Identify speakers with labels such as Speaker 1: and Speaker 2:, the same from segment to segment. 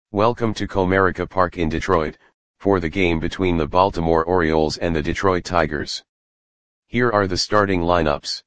Speaker 1: Welcome to Comerica Park in Detroit, for the game between the Baltimore Orioles and the Detroit Tigers. Here are the starting lineups.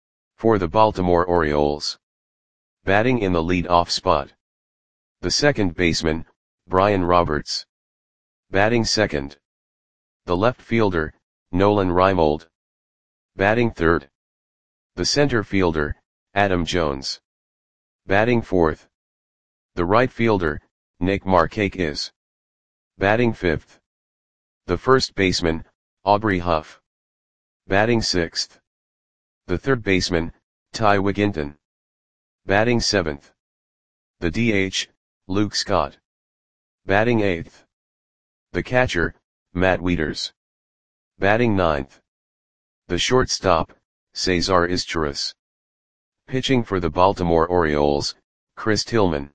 Speaker 1: For the Baltimore Orioles. Batting in the lead-off spot. The second baseman, Brian Roberts. Batting second. The left fielder, Nolan Reimold. Batting third. The center fielder, Adam Jones. Batting fourth. The right fielder, Nick Markakis. Batting fifth. The first baseman, Aubrey Huff. Batting sixth. The third baseman, Ty Wigginton. Batting seventh. The DH, Luke Scott. Batting eighth. The catcher, Matt Wieters. Batting ninth. The shortstop, Cesar Izturis. Pitching for the Baltimore Orioles, Chris Tillman.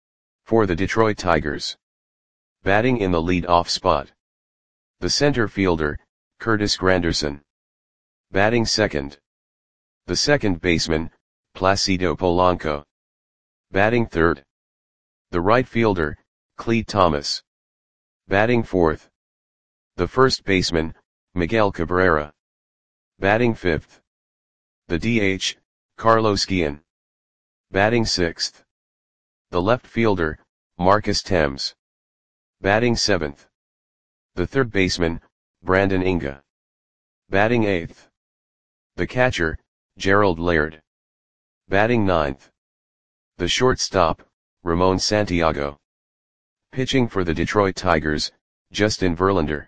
Speaker 1: For the Detroit Tigers. Batting in the lead-off spot. The center fielder, Curtis Granderson. Batting second. The second baseman, Placido Polanco. Batting third. The right fielder, Clete Thomas. Batting fourth. The first baseman, Miguel Cabrera. Batting fifth. The DH, Carlos Guillen. Batting sixth. The left fielder, Marcus Thames. Batting seventh. The third baseman, Brandon Inga. Batting eighth. The catcher, Gerald Laird. Batting ninth. The shortstop, Ramon Santiago. Pitching for the Detroit Tigers, Justin Verlander.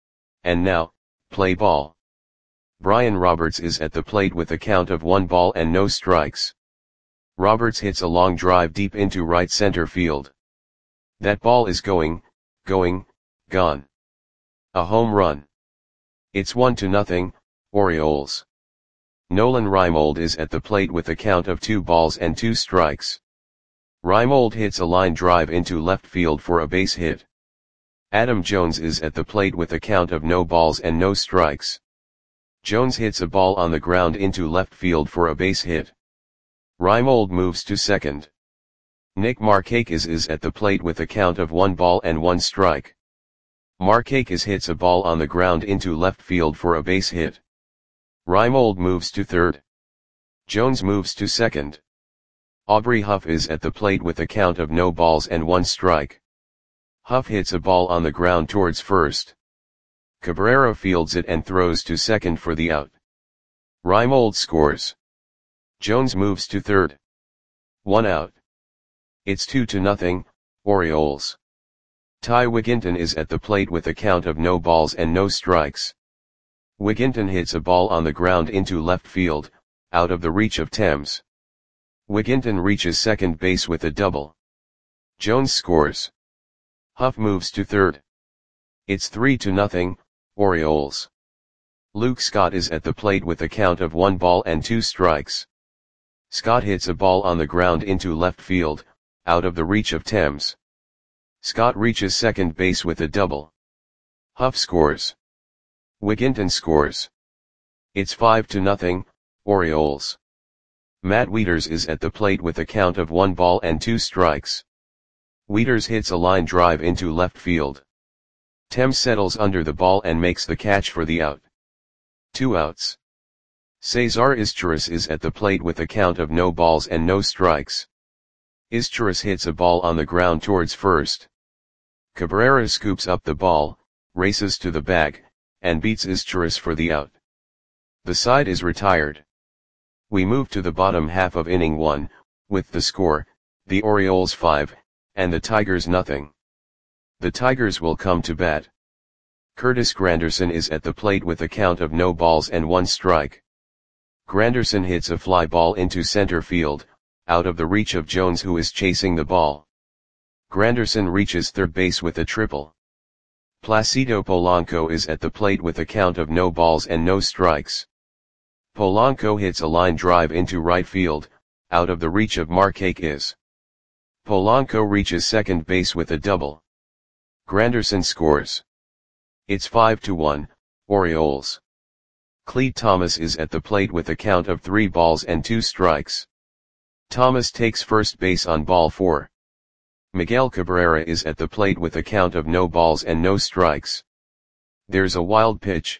Speaker 1: And now, play ball. Brian Roberts is at the plate with a count of 1 ball and no strikes. Roberts hits a long drive deep into right center field. That ball is gone. A home run. It's 1-0, Orioles. Nolan Reimold is at the plate with a count of 2 balls and 2 strikes. Reimold hits a line drive into left field for a base hit. Adam Jones is at the plate with a count of no balls and no strikes. Jones hits a ball on the ground into left field for a base hit. Reimold moves to second. Nick Markakis is at the plate with a count of 1 ball and 1 strike. Markakis hits a ball on the ground into left field for a base hit. Reimold moves to third. Jones moves to second. Aubrey Huff is at the plate with a count of no balls and 1 strike. Huff hits a ball on the ground towards first. Cabrera fields it and throws to second for the out. Reimold scores. Jones moves to third. 1 out. It's 2-0, Orioles. Ty Wigginton is at the plate with a count of no balls and no strikes. Wigginton hits a ball on the ground into left field, out of the reach of Thames. Wigginton reaches second base with a double. Jones scores. Huff moves to third. It's 3-0, Orioles. Luke Scott is at the plate with a count of 1 ball and 2 strikes. Scott hits a ball on the ground into left field, out of the reach of Thames. Scott reaches second base with a double. Huff scores. Wigginton scores. It's 5-0, Orioles. Matt Wieters is at the plate with a count of 1 ball and 2 strikes. Wieters hits a line drive into left field. Thames settles under the ball and makes the catch for the out. 2 outs. Cesar Izturis is at the plate with a count of no balls and no strikes. Izturis hits a ball on the ground towards first. Cabrera scoops up the ball, races to the bag, and beats Izturis for the out. The side is retired. We move to the bottom half of inning 1, with the score, the Orioles 5, and the Tigers 0. The Tigers will come to bat. Curtis Granderson is at the plate with a count of no balls and 1 strike. Granderson hits a fly ball into center field, out of the reach of Jones who is chasing the ball. Granderson reaches third base with a triple. Placido Polanco is at the plate with a count of no balls and no strikes. Polanco hits a line drive into right field, out of the reach of Markakis. Polanco reaches second base with a double. Granderson scores. It's 5-1, Orioles. Clete Thomas is at the plate with a count of 3 balls and 2 strikes. Thomas takes first base on ball 4. Miguel Cabrera is at the plate with a count of no balls and no strikes. There's a wild pitch.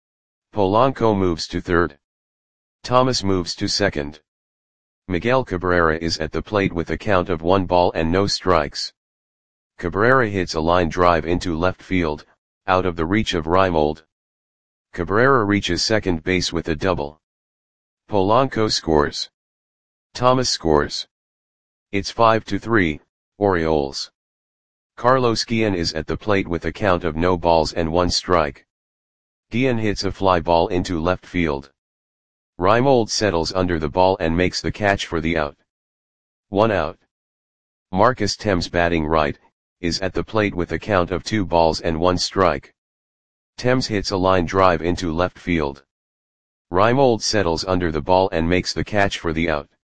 Speaker 1: Polanco moves to third. Thomas moves to second. Miguel Cabrera is at the plate with a count of 1 ball and no strikes. Cabrera hits a line drive into left field, out of the reach of Reimold. Cabrera reaches second base with a double. Polanco scores. Thomas scores. It's 5-3, Orioles. Carlos Guillen is at the plate with a count of no balls and 1 strike. Guillen hits a fly ball into left field. Reimold settles under the ball and makes the catch for the out. 1 out. Marcus Thames, batting right, is at the plate with a count of 2 balls and 1 strike. Thames hits a line drive into left field. Reimold settles under the ball and makes the catch for the out.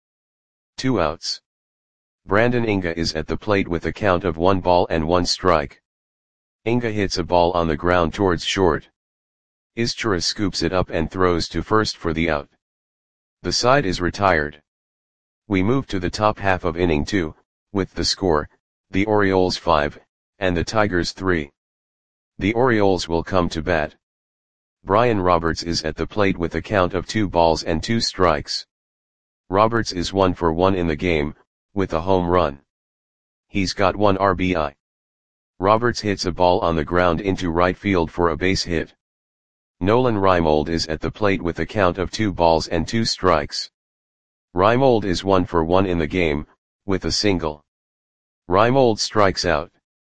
Speaker 1: 2 outs. Brandon Inga is at the plate with a count of 1 ball and 1 strike. Inga hits a ball on the ground towards short. Izchira scoops it up and throws to first for the out. The side is retired. We move to the top half of inning 2, with the score, the Orioles 5, and the Tigers 3. The Orioles will come to bat. Brian Roberts is at the plate with a count of 2 balls and 2 strikes. Roberts is 1 for 1 in the game, with a home run. He's got 1 RBI. Roberts hits a ball on the ground into right field for a base hit. Nolan Reimold is at the plate with a count of 2 balls and 2 strikes. Reimold is 1 for 1 in the game, with a single. Reimold strikes out.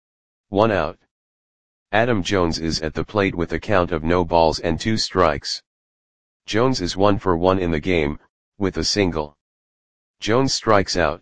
Speaker 1: 1 out. Adam Jones is at the plate with a count of no balls and 2 strikes. Jones is 1 for 1 in the game, with a single. Jones strikes out.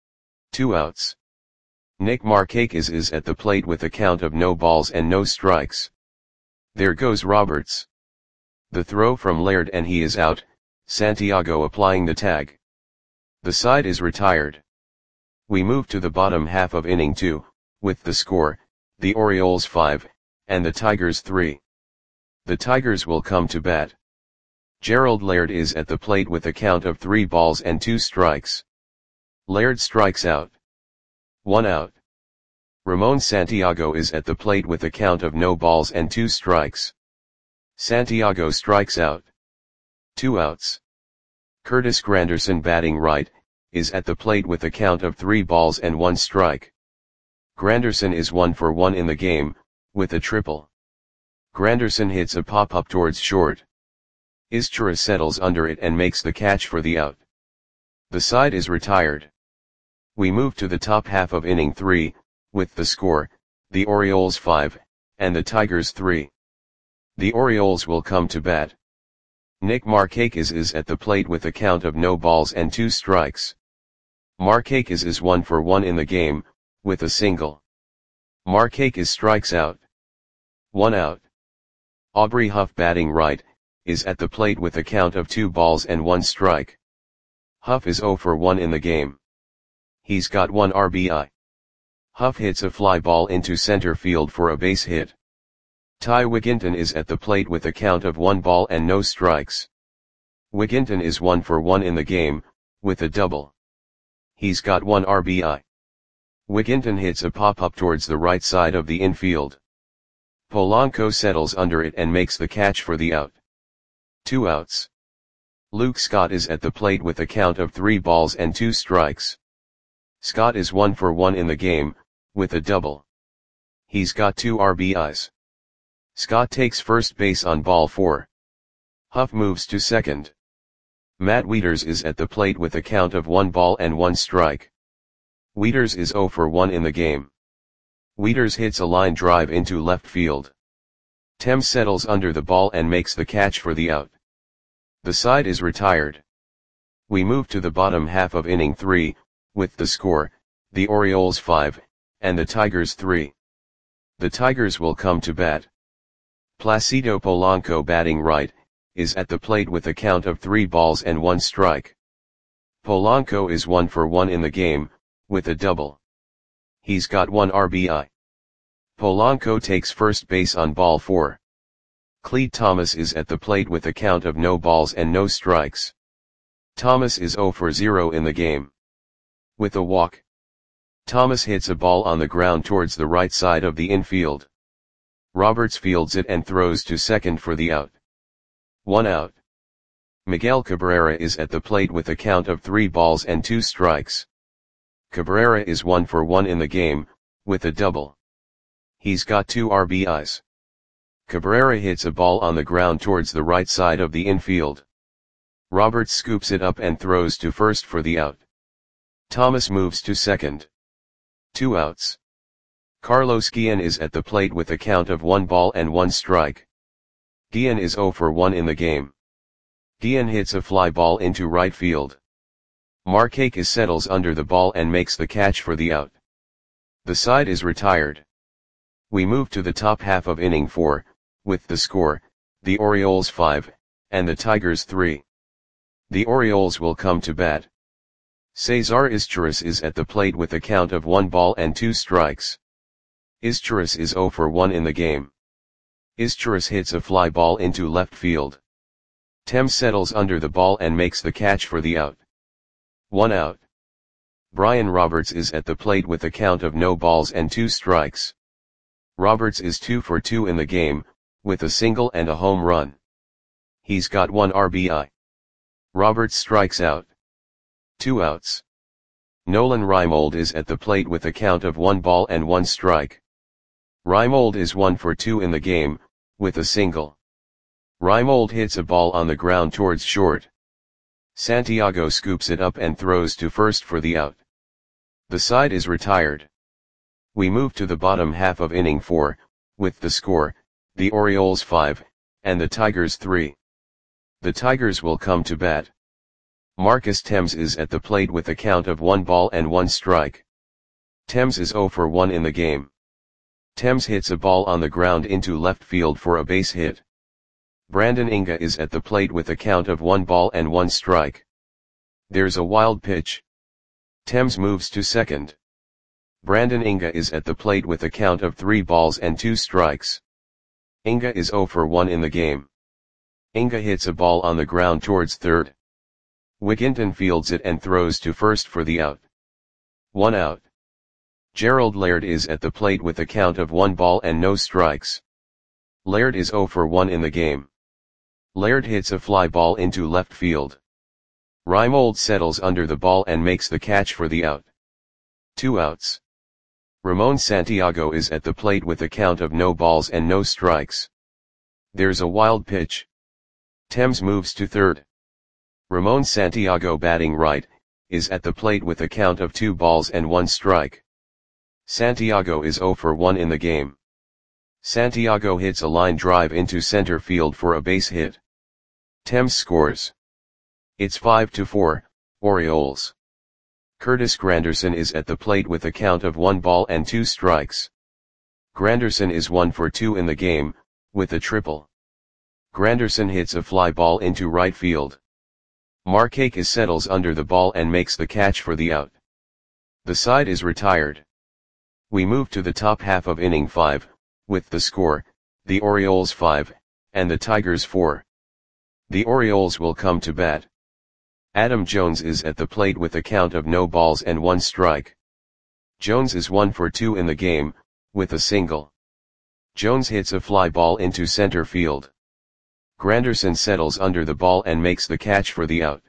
Speaker 1: 2 outs. Nick Markakis is at the plate with a count of no balls and no strikes. There goes Roberts. The throw from Laird and he is out, Santiago applying the tag. The side is retired. We move to the bottom half of inning 2, with the score, the Orioles 5, and the Tigers 3. The Tigers will come to bat. Gerald Laird is at the plate with a count of 3 balls and 2 strikes. Laird strikes out. 1 out. Ramon Santiago is at the plate with a count of no balls and 2 strikes. Santiago strikes out. 2 outs. Curtis Granderson, batting right, is at the plate with a count of 3 balls and 1 strike. Granderson is 1 for 1 in the game, with a triple. Granderson hits a pop-up towards short. Izchira settles under it and makes the catch for the out. The side is retired. We move to the top half of inning 3, with the score, the Orioles 5, and the Tigers 3. The Orioles will come to bat. Nick Markakis is at the plate with a count of no balls and 2 strikes. Markakis is 1 for 1 in the game, with a single. Markakis strikes out. 1 out. Aubrey Huff, batting right, is at the plate with a count of 2 balls and 1 strike. Huff is 0 for 1 in the game. He's got 1 RBI. Huff hits a fly ball into center field for a base hit. Ty Wigginton is at the plate with a count of 1 ball and no strikes. Wigginton is 1 for 1 in the game, with a double. He's got 1 RBI. Wigginton hits a pop-up towards the right side of the infield. Polanco settles under it and makes the catch for the out. 2 outs. Luke Scott is at the plate with a count of 3 balls and 2 strikes. Scott is 1 for 1 in the game, with a double. He's got 2 RBIs. Scott takes first base on ball 4. Huff moves to second. Matt Wieters is at the plate with a count of 1 ball and 1 strike. Wieters is 0 for 1 in the game. Wieters hits a line drive into left field. Thames settles under the ball and makes the catch for the out. The side is retired. We move to the bottom half of inning 3, with the score, the Orioles 5, and the Tigers 3. The Tigers will come to bat. Placido Polanco, batting right, is at the plate with a count of 3 balls and 1 strike. Polanco is 1 for 1 in the game, with a double. He's got 1 RBI. Polanco takes first base on ball 4. Clete Thomas is at the plate with a count of no balls and no strikes. Thomas is 0 for 0 in the game. With a walk. Thomas hits a ball on the ground towards the right side of the infield. Roberts fields it and throws to second for the out. 1 out. Miguel Cabrera is at the plate with a count of 3 balls and 2 strikes. Cabrera is 1 for 1 in the game, with a double. He's got 2 RBIs. Cabrera hits a ball on the ground towards the right side of the infield. Roberts scoops it up and throws to first for the out. Thomas moves to second. 2 outs. Carlos Guillen is at the plate with a count of 1 ball and 1 strike. Guillen is 0 for 1 in the game. Guillen hits a fly ball into right field. Markakis settles under the ball and makes the catch for the out. The side is retired. We move to the top half of inning 4, with the score, the Orioles 5, and the Tigers 3. The Orioles will come to bat. Cesar Izturis is at the plate with a count of 1 ball and 2 strikes. Izturis is 0 for 1 in the game. Izturis hits a fly ball into left field. Thames settles under the ball and makes the catch for the out. 1 out. Brian Roberts is at the plate with a count of no balls and 2 strikes. Roberts is 2 for 2 in the game, with a single and a home run. He's got 1 RBI. Roberts strikes out. 2 outs. Nolan Reimold is at the plate with a count of 1 ball and 1 strike. Reimold is 1 for 2 in the game, with a single. Reimold hits a ball on the ground towards short. Santiago scoops it up and throws to first for the out. The side is retired. We move to the bottom half of inning 4, with the score, the Orioles 5, and the Tigers 3. The Tigers will come to bat. Marcus Thames is at the plate with a count of 1 ball and 1 strike. Thames is 0 for 1 in the game. Thames hits a ball on the ground into left field for a base hit. Brandon Inga is at the plate with a count of 1 ball and 1 strike. There's a wild pitch. Thames moves to second. Brandon Inga is at the plate with a count of 3 balls and 2 strikes. Inga is 0 for 1 in the game. Inga hits a ball on the ground towards third. Wigginton fields it and throws to first for the out. 1 out. Gerald Laird is at the plate with a count of 1 ball and no strikes. Laird is 0 for 1 in the game. Laird hits a fly ball into left field. Reimold settles under the ball and makes the catch for the out. 2 outs. Ramon Santiago is at the plate with a count of no balls and no strikes. There's a wild pitch. Thames moves to third. Ramon Santiago, batting right, is at the plate with a count of 2 balls and 1 strike. Santiago is 0 for 1 in the game. Santiago hits a line drive into center field for a base hit. Thames scores. It's 5-4, Orioles. Curtis Granderson is at the plate with a count of 1 ball and 2 strikes. Granderson is 1 for 2 in the game, with a triple. Granderson hits a fly ball into right field. Markakis settles under the ball and makes the catch for the out. The side is retired. We move to the top half of inning 5, with the score, the Orioles 5, and the Tigers 4. The Orioles will come to bat. Adam Jones is at the plate with a count of no balls and 1 strike. Jones is 1 for 2 in the game, with a single. Jones hits a fly ball into center field. Granderson settles under the ball and makes the catch for the out.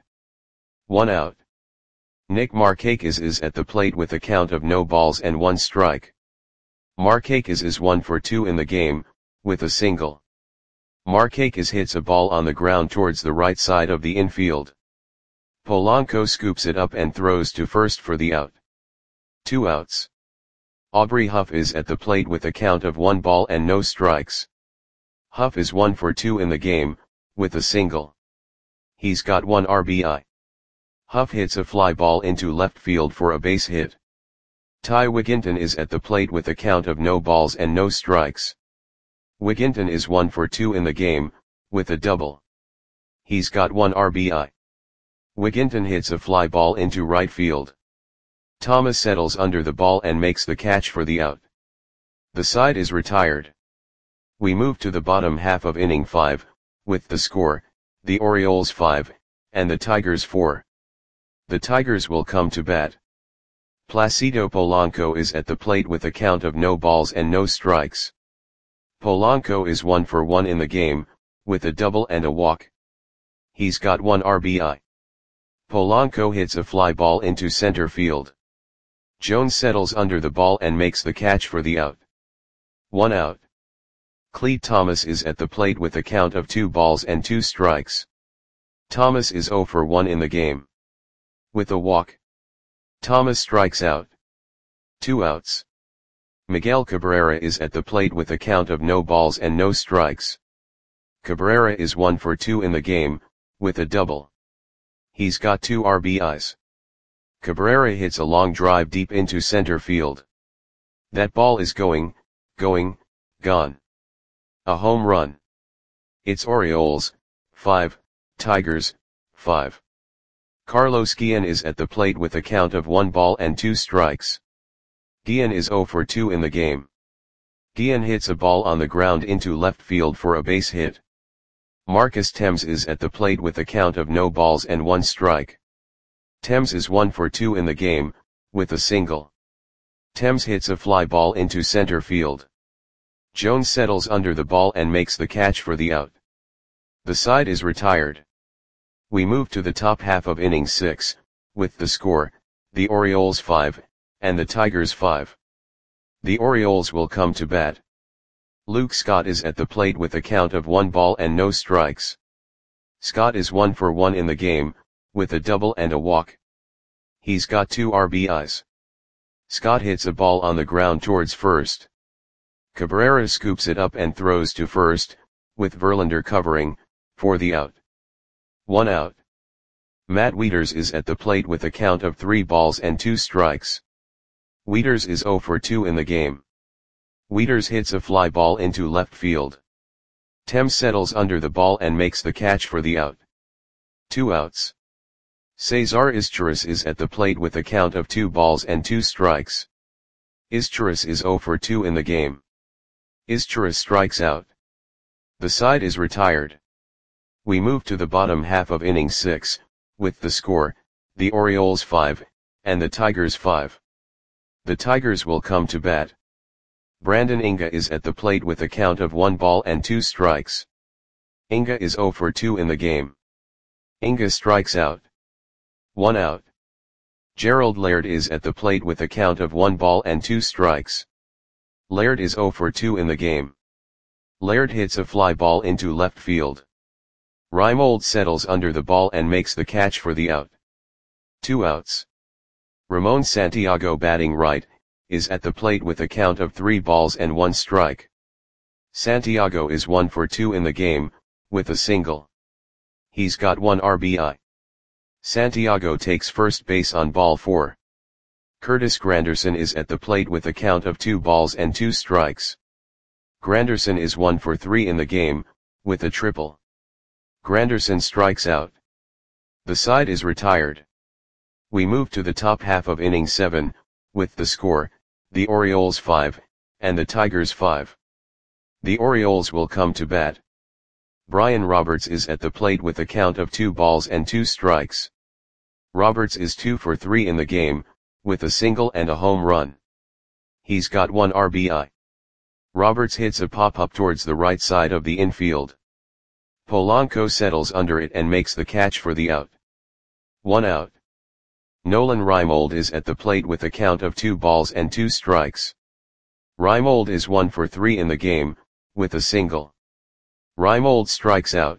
Speaker 1: 1 out. Nick Markakis is at the plate with a count of no balls and 1 strike. Markakis is 1 for 2 in the game, with a single. Markakis hits a ball on the ground towards the right side of the infield. Polanco scoops it up and throws to first for the out. 2 outs. Aubrey Huff is at the plate with a count of 1 ball and no strikes. Huff is 1 for 2 in the game, with a single. He's got 1 RBI. Huff hits a fly ball into left field for a base hit. Ty Wigginton is at the plate with a count of no balls and no strikes. Wigginton is 1 for 2 in the game, with a double. He's got 1 RBI. Wigginton hits a fly ball into right field. Thomas settles under the ball and makes the catch for the out. The side is retired. We move to the bottom half of inning 5, with the score, the Orioles 5, and the Tigers 4. The Tigers will come to bat. Placido Polanco is at the plate with a count of no balls and no strikes. Polanco is 1 for 1 in the game, with a double and a walk. He's got 1 RBI. Polanco hits a fly ball into center field. Jones settles under the ball and makes the catch for the out. 1 out. Clete Thomas is at the plate with a count of 2 balls and 2 strikes. Thomas is 0 for 1 in the game. With a walk, Thomas strikes out. 2 outs. Miguel Cabrera is at the plate with a count of no balls and no strikes. Cabrera is 1 for 2 in the game, with a double. He's got 2 RBIs. Cabrera hits a long drive deep into center field. That ball is going, gone. A home run. It's Orioles, 5, Tigers, 5. Carlos Guillen is at the plate with a count of 1 ball and 2 strikes. Guillen is 0 for 2 in the game. Guillen hits a ball on the ground into left field for a base hit. Marcus Thames is at the plate with a count of no balls and 1 strike. Thames is 1 for 2 in the game, with a single. Thames hits a fly ball into center field. Jones settles under the ball and makes the catch for the out. The side is retired. We move to the top half of inning 6, with the score, the Orioles 5, and the Tigers 5. The Orioles will come to bat. Luke Scott is at the plate with a count of 1 ball and no strikes. Scott is 1 for 1 in the game, with a double and a walk. He's got 2 RBIs. Scott hits a ball on the ground towards first. Cabrera scoops it up and throws to first, with Verlander covering, for the out. 1 out. Matt Wieters is at the plate with a count of 3 balls and 2 strikes. Wieters is 0 for 2 in the game. Wieters hits a fly ball into left field. Thames settles under the ball and makes the catch for the out. 2 outs. Cesar Izturis is at the plate with a count of 2 balls and 2 strikes. Izturis is 0 for 2 in the game. Izturis strikes out. The side is retired. We move to the bottom half of inning 6, with the score, the Orioles 5, and the Tigers 5. The Tigers will come to bat. Brandon Inga is at the plate with a count of 1 ball and 2 strikes. Inga is 0 for 2 in the game. Inga strikes out. 1 out. Gerald Laird is at the plate with a count of 1 ball and 2 strikes. Laird is 0 for 2 in the game. Laird hits a fly ball into left field. Reimold settles under the ball and makes the catch for the out. 2 outs. Ramon Santiago, batting right, is at the plate with a count of 3 balls and 1 strike. Santiago is 1 for 2 in the game, with a single. He's got 1 RBI. Santiago takes first base on ball 4. Curtis Granderson is at the plate with a count of 2 balls and 2 strikes. Granderson is 1 for 3 in the game, with a triple. Granderson strikes out. The side is retired. We move to the top half of inning 7, with the score, the Orioles 5, and the Tigers 5. The Orioles will come to bat. Brian Roberts is at the plate with a count of 2 balls and 2 strikes. Roberts is 2 for 3 in the game, with a single and a home run. He's got 1 RBI. Roberts hits a pop-up towards the right side of the infield. Polanco settles under it and makes the catch for the out. 1 out. Nolan Reimold is at the plate with a count of 2 balls and 2 strikes. Reimold is 1 for 3 in the game, with a single. Reimold strikes out.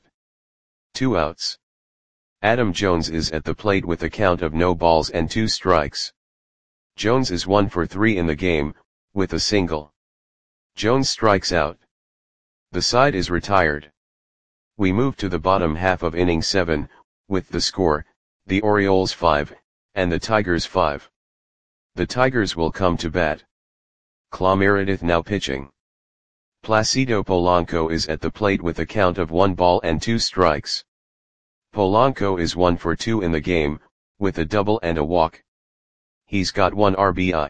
Speaker 1: 2 outs. Adam Jones is at the plate with a count of no balls and 2 strikes. Jones is 1 for 3 in the game, with a single. Jones strikes out. The side is retired. We move to the bottom half of inning 7, with the score, the Orioles 5, and the Tigers 5. The Tigers will come to bat. Clay Meredith now pitching. Placido Polanco is at the plate with a count of 1 ball and 2 strikes. Polanco is 1 for 2 in the game, with a double and a walk. He's got 1 RBI.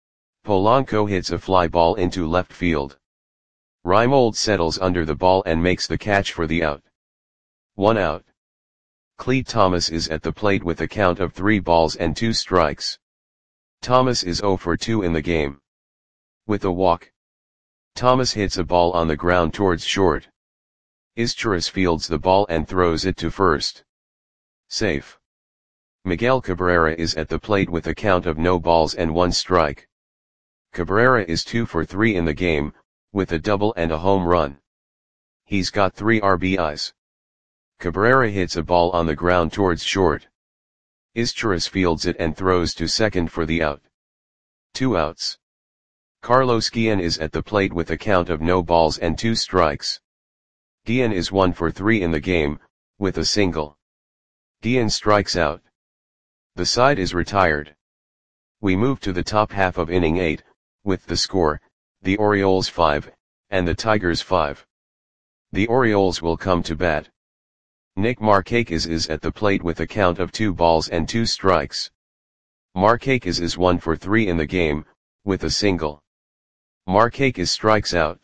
Speaker 1: Polanco hits a fly ball into left field. Reimold settles under the ball and makes the catch for the out. 1 out. Clete Thomas is at the plate with a count of 3 balls and 2 strikes. Thomas is 0 for 2 in the game. With a walk, Thomas hits a ball on the ground towards short. Izturis fields the ball and throws it to first. Safe. Miguel Cabrera is at the plate with a count of no balls and 1 strike. Cabrera is 2 for 3 in the game, with a double and a home run. He's got 3 RBIs. Cabrera hits a ball on the ground towards short. Izturis fields it and throws to second for the out. 2 outs. Carlos Guillen is at the plate with a count of no balls and 2 strikes. Guillen is 1 for 3 in the game, with a single. Guillen strikes out. The side is retired. We move to the top half of inning 8, with the score, the Orioles 5, and the Tigers 5. The Orioles will come to bat. Nick Markakis is at the plate with a count of 2 balls and 2 strikes. Markakis is 1 for 3 in the game, with a single. Markakis strikes out.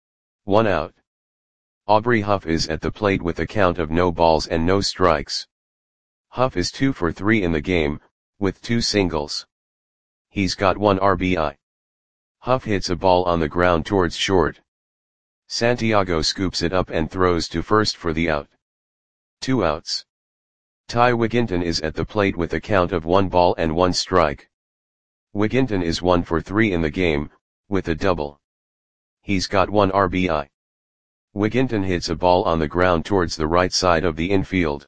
Speaker 1: 1 out. Aubrey Huff is at the plate with a count of no balls and no strikes. Huff is 2 for 3 in the game, with 2 singles. He's got 1 RBI. Huff hits a ball on the ground towards short. Santiago scoops it up and throws to first for the out. 2 outs. Ty Wigginton is at the plate with a count of 1 ball and 1 strike. Wigginton is 1 for 3 in the game, with a double. He's got 1 RBI. Wigginton hits a ball on the ground towards the right side of the infield.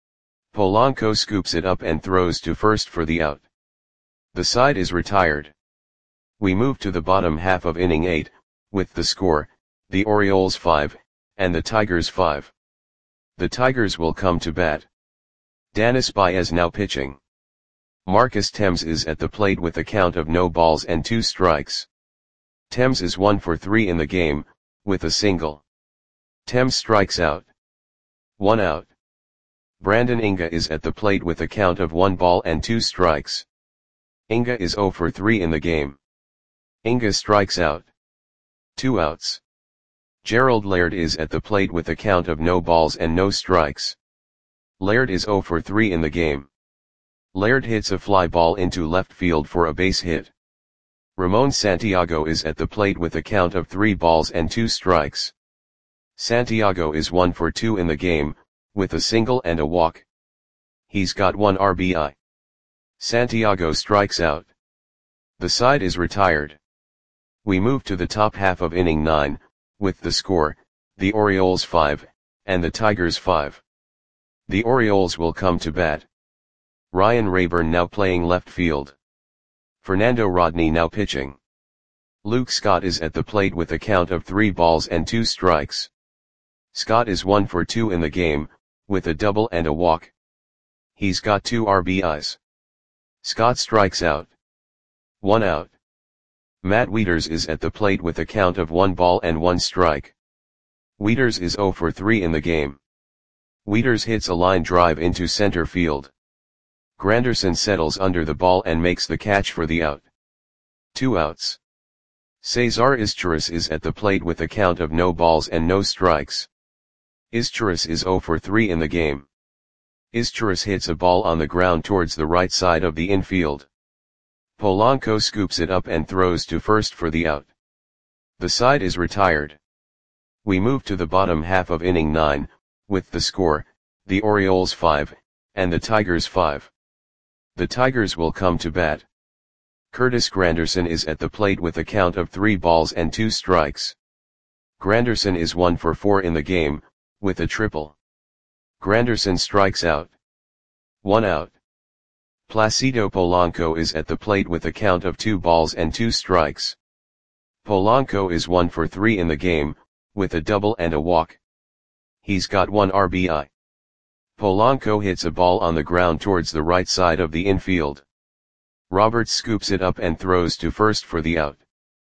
Speaker 1: Polanco scoops it up and throws to first for the out. The side is retired. We move to the bottom half of inning 8, with the score, the Orioles 5, and the Tigers 5. The Tigers will come to bat. Danis Baez now pitching. Marcus Thames is at the plate with a count of no balls and 2 strikes. Thames is 1 for 3 in the game, with a single. Thames strikes out. 1 out. Brandon Inga is at the plate with a count of 1 ball and 2 strikes. Inga is 0 for 3 in the game. Inga strikes out. 2 outs. Gerald Laird is at the plate with a count of no balls and no strikes. Laird is 0 for 3 in the game. Laird hits a fly ball into left field for a base hit. Ramon Santiago is at the plate with a count of 3 balls and 2 strikes. Santiago is 1 for 2 in the game, with a single and a walk. He's got 1 RBI. Santiago strikes out. The side is retired. We move to the top half of inning 9, with the score, the Orioles 5, and the Tigers 5. The Orioles will come to bat. Ryan Rayburn now playing left field. Fernando Rodney now pitching. Luke Scott is at the plate with a count of 3 balls and 2 strikes. Scott is 1 for 2 in the game, with a double and a walk. He's got 2 RBIs. Scott strikes out. 1 out. Matt Wieters is at the plate with a count of 1 ball and 1 strike. Wieters is 0 for 3 in the game. Wieters hits a line drive into center field. Granderson settles under the ball and makes the catch for the out. 2 outs. Cesar Izturis is at the plate with a count of no balls and no strikes. Izturis is 0 for 3 in the game. Izturis hits a ball on the ground towards the right side of the infield. Polanco scoops it up and throws to first for the out. The side is retired. We move to the bottom half of inning 9, with the score, the Orioles 5, and the Tigers 5. The Tigers will come to bat. Curtis Granderson is at the plate with a count of 3 balls and 2 strikes. Granderson is 1 for 4 in the game, with a triple. Granderson strikes out. 1 out. Placido Polanco is at the plate with a count of 2 balls and 2 strikes. Polanco is 1 for 3 in the game, with a double and a walk. He's got 1 RBI. Polanco hits a ball on the ground towards the right side of the infield. Roberts scoops it up and throws to first for the out.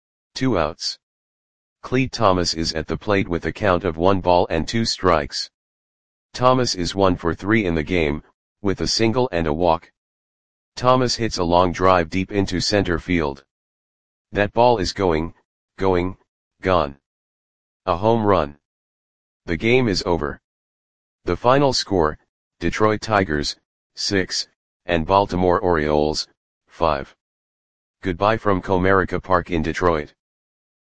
Speaker 1: 2 outs. Clete Thomas is at the plate with a count of 1 ball and 2 strikes. Thomas is 1 for 3 in the game, with a single and a walk. Thomas hits a long drive deep into center field. That ball is gone. A home run. The game is over. The final score, Detroit Tigers, 6, and Baltimore Orioles, 5. Goodbye from Comerica Park in Detroit.